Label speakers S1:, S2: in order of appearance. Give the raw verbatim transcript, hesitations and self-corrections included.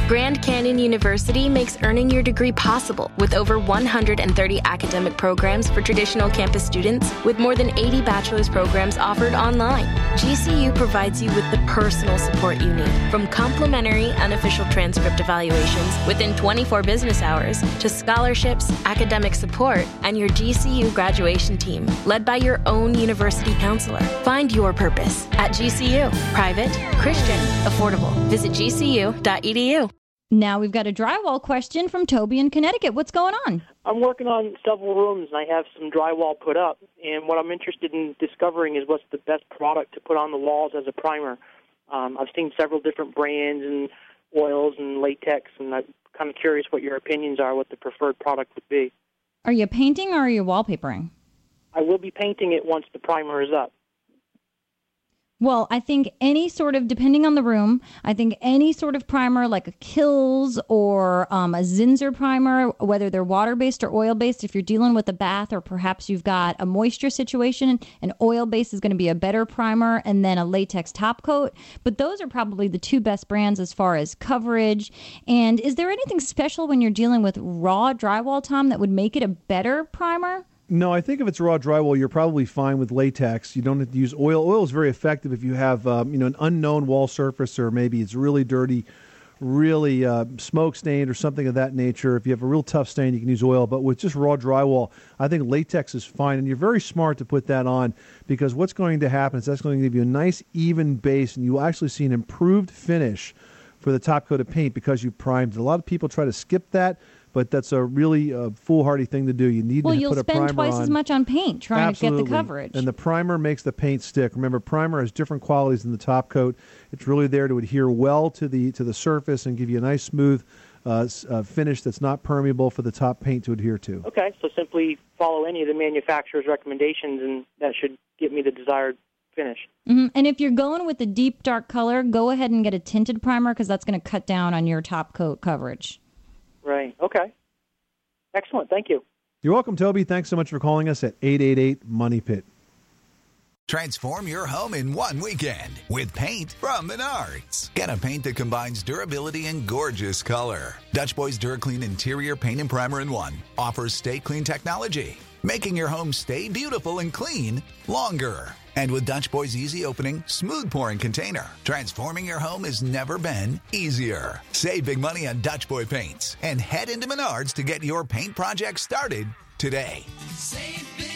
S1: Grand Canyon University makes earning your degree possible with over one hundred thirty academic programs for traditional campus students with more than eighty bachelor's programs offered online. G C U provides you with the personal support you need, from complimentary unofficial transcript evaluations within twenty-four business hours to scholarships, academic support, and your G C U graduation team, led by your own university counselor. Find your purpose at G C U. Private, Christian, affordable. Visit G C U dot E D U.
S2: Now we've got a drywall question from Toby in Connecticut. What's going on?
S3: I'm working on several rooms, and I have some drywall put up. And what I'm interested in discovering is what's the best product to put on the walls as a primer. Um, I've seen several different brands and oils and latex, and I'm kind of curious what your opinions are, what the preferred product would be.
S2: Are you painting or are you wallpapering?
S3: I will be painting it once the primer is up.
S2: Well, I think any sort of, depending on the room, I think any sort of primer like a Kills or um, a Zinsser primer, whether they're water-based or oil-based, if you're dealing with a bath or perhaps you've got a moisture situation, an oil-based is going to be a better primer, and then a latex top coat. But those are probably the two best brands as far as coverage. And is there anything special when you're dealing with raw drywall, Tom, that would make it a better primer?
S4: No, I think if it's raw drywall, you're probably fine with latex. You don't have to use oil. Oil is very effective if you have, um, you know, an unknown wall surface, or maybe it's really dirty, really uh, smoke stained or something of that nature. If you have a real tough stain, you can use oil. But with just raw drywall, I think latex is fine. And you're very smart to put that on, because what's going to happen is that's going to give you a nice, even base, and you will actually see an improved finish for the top coat of paint because you primed. A lot of people try to skip that, but that's a really uh, foolhardy thing to do. You need
S2: well,
S4: to put a primer on.
S2: Well, you'll spend twice as much on paint trying
S4: Absolutely.
S2: to get the coverage.
S4: And the primer makes the paint stick. Remember, primer has different qualities than the top coat. It's really there to adhere well to the to the surface and give you a nice, smooth uh, uh, finish that's not permeable for the top paint to adhere to.
S3: Okay, so simply follow any of the manufacturer's recommendations, and that should give me the desired finish.
S2: Mm-hmm. And if you're going with a deep, dark color, go ahead and get a tinted primer, because that's going to cut down on your top coat coverage.
S3: Right. Okay. Excellent. Thank you.
S4: You're welcome, Toby. Thanks so much for calling us at eight eight eight, money pit.
S5: Transform your home in one weekend with paint from Menards. Get a paint that combines durability and gorgeous color. Dutch Boys DuraClean Interior Paint and Primer in One offers Stay Clean technology, making your home stay beautiful and clean longer. And with Dutch Boy's easy opening, smooth pouring container, transforming your home has never been easier. Save big money on Dutch Boy paints and head into Menards to get your paint project started today.
S6: Save big